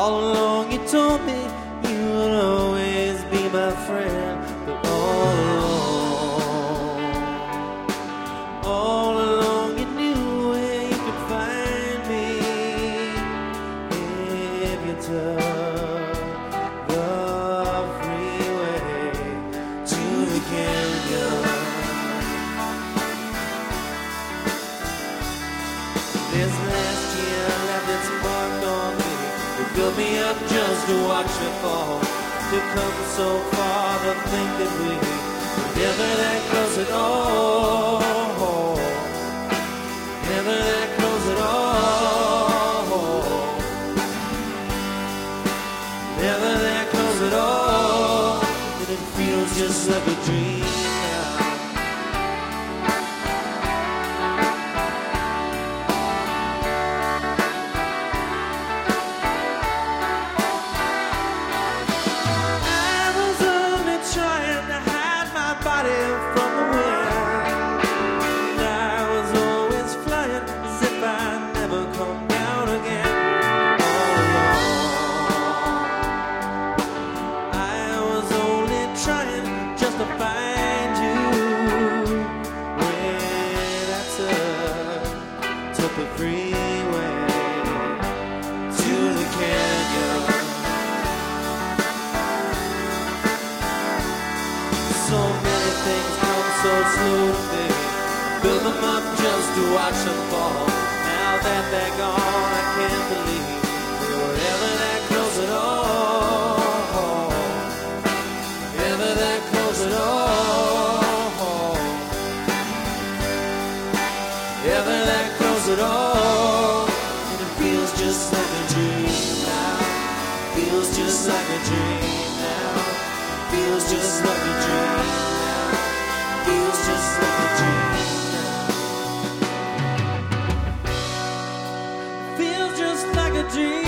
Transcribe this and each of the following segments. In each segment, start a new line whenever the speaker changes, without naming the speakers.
All along you told me you would always be my friend, but all along you knew where you could find me if you took the freeway to the canyon. This last year left its mark on me. It built me up just to watch it fall. To come so far to think that we were never that close at all. Never that close at all. Never that close at all. And it feels just like a dream now. Build them up just to watch them fall. Now that they're gone, I can't believe they were ever that close at all. Ever that close at all. Ever that close at all. And it feels just like a dream now. Feels just like a dream now. Feels just like a dream now. Feels just like a dream. Dream.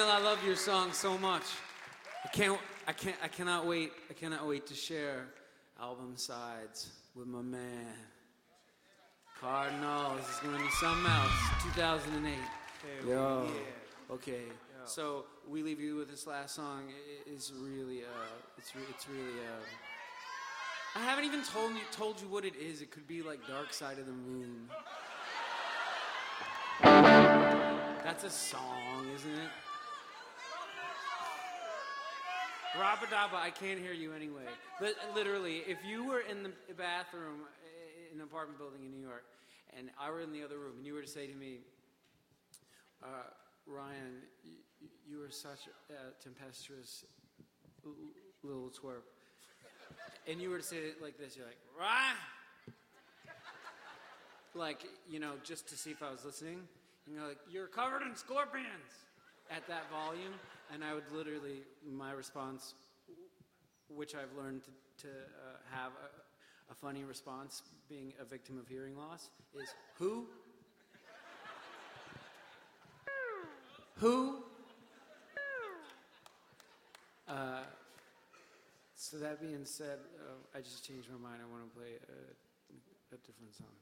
Daniel, I love your song so much. I cannot wait to share album sides with my man. Cardinal, this is gonna be something else. 2008. Yo. Yeah. Okay. Yo. So we leave you with this last song. It's really I haven't even told you what it is. It could be like Dark Side of the Moon. That's a song, isn't it? Rabba-dabba, I can't hear you anyway. But literally, if you were in the bathroom in an apartment building in New York, and I were in the other room, and you were to say to me, Ryan, you are such a tempestuous little twerp. And you were to say it like this, you're like, Ryan! Like, just to see if I was listening. And you're like, you're covered in scorpions! At that volume. And I would literally, my response, which I've learned to have a funny response, being a victim of hearing loss, is, who? Who? So that being said, I just changed my mind. I want to play a different song.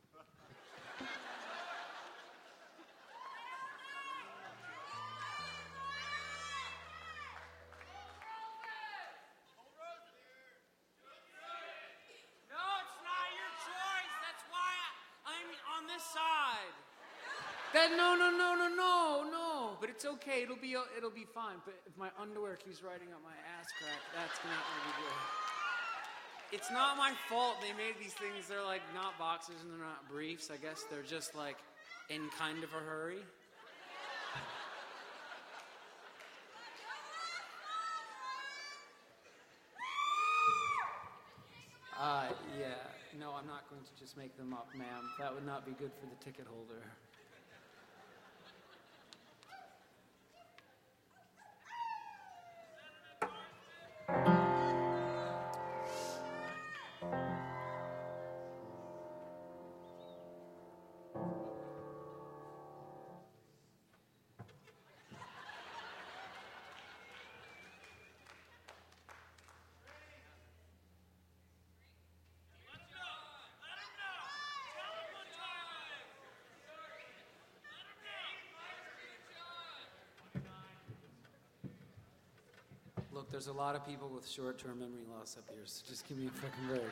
No. But it's okay. It'll be fine. But if my underwear keeps riding up my ass crack, that's not gonna be good. It's not my fault. They made these things. They're like not boxers and they're not briefs. I guess they're just like in kind of a hurry. Yeah. No, I'm not going to just make them up, ma'am. That would not be good for the ticket holder. Look, there's a lot of people with short-term memory loss up here, so just give me a fucking break.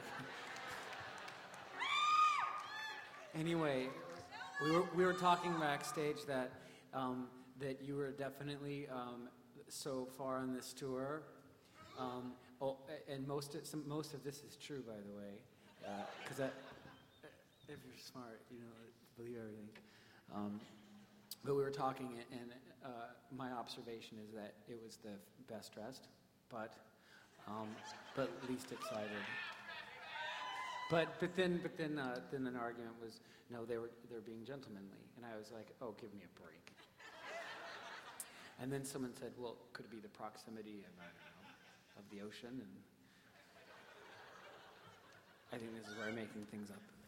Anyway, we were talking backstage that you were definitely so far on this tour. And most of this is true, by the way, because if you're smart, believe everything. But we were talking, and my observation is that it was the best dressed, but least excited. But then an argument was, no, they're being gentlemanly, and I was like, oh, give me a break. And then someone said, well, could it be the proximity of the ocean? And I think this is where I'm making things up.